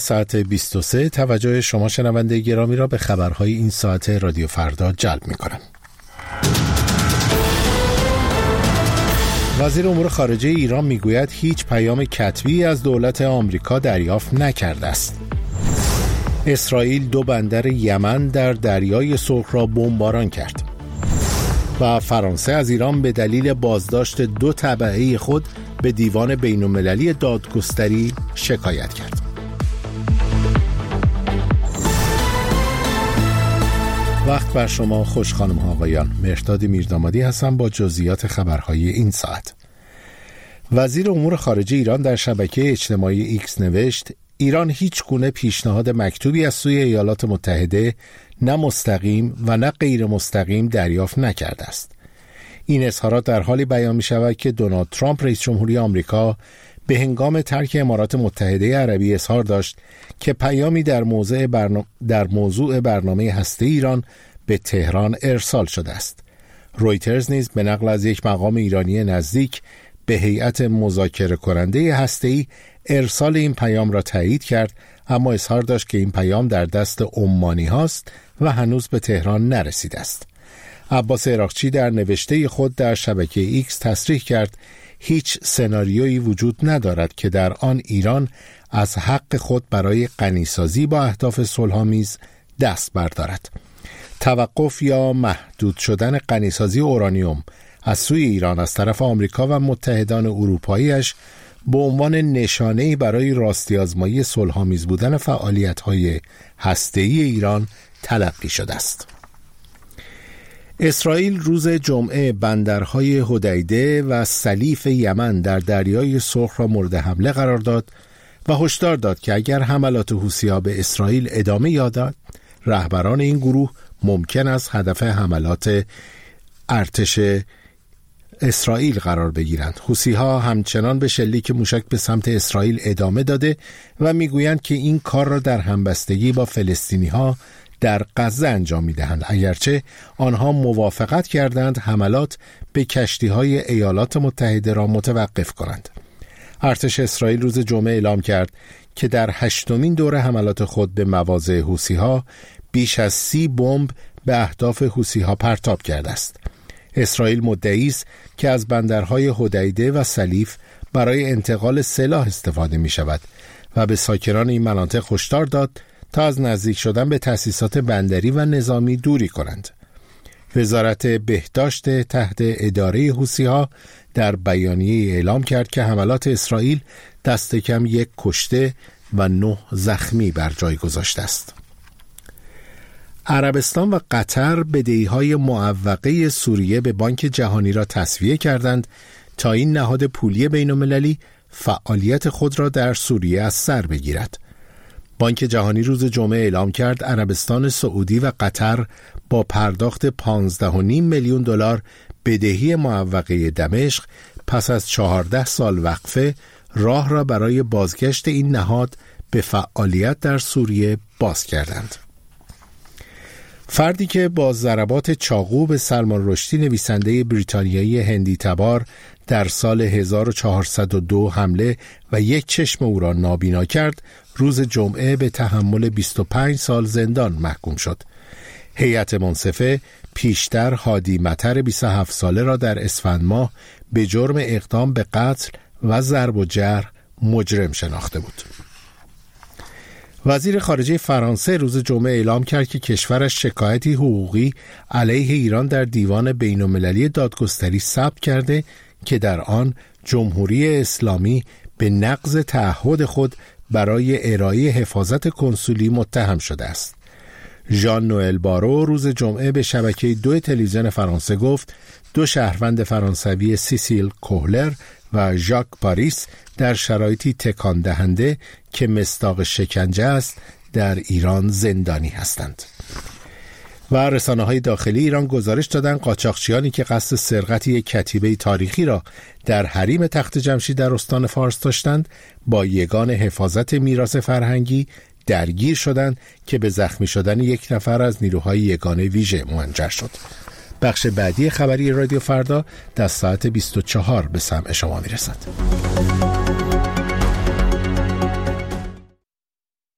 ساعت 23 توجه شما شنونده گرامی را به خبرهای این ساعت رادیو فردا جلب می‌کنم. وزیر امور خارجه ایران میگوید هیچ پیام کتبی از دولت آمریکا دریافت نکرده است. اسرائیل 2 بندر یمن در دریای سرخ را بمباران کرد. و فرانسه از ایران به دلیل بازداشت 2 تبعه خود به دیوان بین‌المللی دادگستری شکایت کرد. وقت بر شما خوش خانم ها آقایان. مهرداد میردامادی هستم با جزئیات خبرهای این ساعت. وزیر امور خارجه ایران در شبکه اجتماعی ایکس نوشت ایران هیچ گونه پیشنهاد مکتوبی از سوی ایالات متحده نه مستقیم و نه غیر مستقیم دریافت نکرده است. این اظهارات در حالی بیان می شود که دونالد ترامپ رئیس جمهوری آمریکا به هنگام ترک امارات متحده عربی اظهار داشت که پیامی در موضوع برنامه هسته ایران به تهران ارسال شده است. رویترز نیز به نقل از یک مقام ایرانی نزدیک به هیئت مذاکره کننده هسته‌ای ارسال این پیام را تایید کرد، اما اظهار داشت که این پیام در دست عمانی هاست و هنوز به تهران نرسیده است. عباس عراقچی در نوشته خود در شبکه ایکس تصریح کرد هیچ سناریویی وجود ندارد که در آن ایران از حق خود برای غنیسازی با اهداف صلح‌آمیز دست بردارد. توقف یا محدود شدن غنیسازی اورانیوم از سوی ایران از طرف آمریکا و متحدان اروپاییش به عنوان نشانه‌ای برای راستی‌آزمایی صلح‌آمیز بودن فعالیت‌های هسته‌ای ایران تلقی شده است. اسرائیل روز جمعه بندرهای حدیده و سلیف یمن در دریای سرخ را مورد حمله قرار داد و هشدار داد که اگر حملات حوثی‌ها به اسرائیل ادامه یابد، رهبران این گروه ممکن است هدف حملات ارتش اسرائیل قرار بگیرند. حوثی‌ها همچنان به شلیک موشک به سمت اسرائیل ادامه داده و میگویند که این کار را در همبستگی با فلسطینی‌ها در غزه انجام می‌دهند، اگرچه آنها موافقت کردند حملات به کشتی‌های ایالات متحده را متوقف کنند. ارتش اسرائیل روز جمعه اعلام کرد که در 8مین دوره حملات خود به مواضع حوثی‌ها بیش از 30 بمب به اهداف حوثی‌ها پرتاب کرده است. اسرائیل مدعی است که از بندرهای حدیده و سلیف برای انتقال سلاح استفاده می‌شود و به ساکنان این مناطق هشدار داد تا از نزدیک شدن به تأسیسات بندری و نظامی دوری کنند. وزارت بهداشت تحت اداره حوثی‌ها در بیانیه اعلام کرد که حملات اسرائیل دست کم 1 کشته و 9 زخمی بر جای گذاشته است. عربستان و قطر بدهی‌های معوقه سوریه به بانک جهانی را تسویه کردند تا این نهاد پولی بین‌المللی فعالیت خود را در سوریه از سر بگیرد. بانک جهانی روز جمعه اعلام کرد عربستان سعودی و قطر با پرداخت 15.5 میلیون دلار بدهی معوقه دمشق پس از 14 سال وقفه راه را برای بازگشت این نهاد به فعالیت در سوریه باز کردند. فردی که با ضربات چاقو به سلمان رشدی نویسنده بریتانیایی هندی تبار در سال 1402 حمله و 1 چشم او را نابینا کرد، روز جمعه به تحمل 25 سال زندان محکوم شد. هیئت منصفه پیشتر هادی مطر 27 ساله را در اسفند ماه به جرم اقدام به قتل و ضرب و جرح مجرم شناخته بود. وزیر خارجه فرانسه روز جمعه اعلام کرد که کشورش شکایتی حقوقی علیه ایران در دیوان بین‌المللی دادگستری ثبت کرده که در آن جمهوری اسلامی به نقض تعهد خود برای ارائه حفاظت کنسولی متهم شده است. ژان نوئل بارو روز جمعه به شبکه 2 تلویزیون فرانسه گفت 2 شهروند فرانسوی سیسیل کوهلر و ژاک پاریس در شرایطی تکان دهنده که مصداق شکنجه است در ایران زندانی هستند. و رسانه‌های داخلی ایران گزارش دادند قاچاقچیانی که قصد سرقت یک کتیبه تاریخی را در حریم تخت جمشید در استان فارس داشتند با یگان حفاظت میراث فرهنگی درگیر شدند که به زخمی شدن 1 نفر از نیروهای یگانه ویژه منجر شد. بخش بعدی خبری رادیو فردا در ساعت 24 به سمع شما میرسد.